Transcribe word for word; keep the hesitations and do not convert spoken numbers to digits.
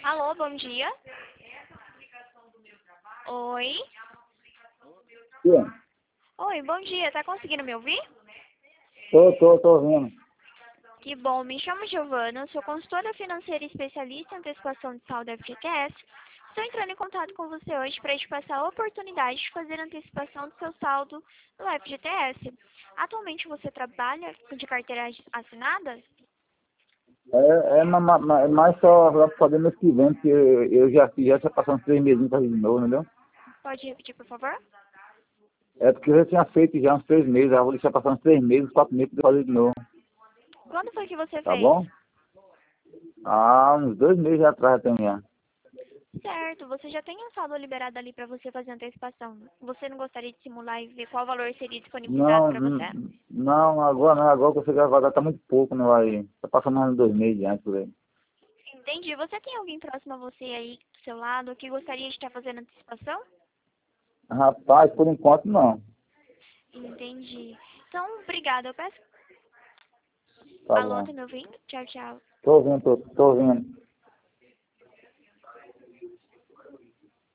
Alô, bom dia. Oi. Sim. Oi, bom dia. Tá conseguindo me ouvir? Tô, tô, tô ouvindo. Que bom. Me chamo Giovana, sou consultora financeira e especialista em antecipação de saldo F G T S. Estou entrando em contato com você hoje para te passar a oportunidade de fazer a antecipação do seu saldo no F G T S. Atualmente você trabalha de carteira assinada? É, é, ma- ma- ma- é mais só lá pra fazer mês que vem, porque eu, eu já fiz, já tinha passado uns três meses pra fazer de novo, entendeu? Pode repetir, por favor? É porque eu já tinha feito já uns três meses, eu vou deixar passar uns três meses, quatro meses pra fazer de novo, Quando foi que você tá fez? bom? Ah, uns dois meses atrás tem já. Certo, você já tem um saldo liberado ali para você fazer a antecipação. Você não gostaria de simular e ver qual valor seria disponibilizado Não, para você? n- não, agora não, agora que eu sei que agora tá muito pouco, não vai. Tá passando uns dois meses antes por aí. Entendi. Você tem alguém próximo a você aí do seu lado que gostaria de estar fazendo antecipação? Rapaz, por enquanto não. Entendi. Então, obrigada. Eu peço. Tá Alô, bom. tá me ouvindo? Tchau, tchau. Tô ouvindo, tô, tô ouvindo.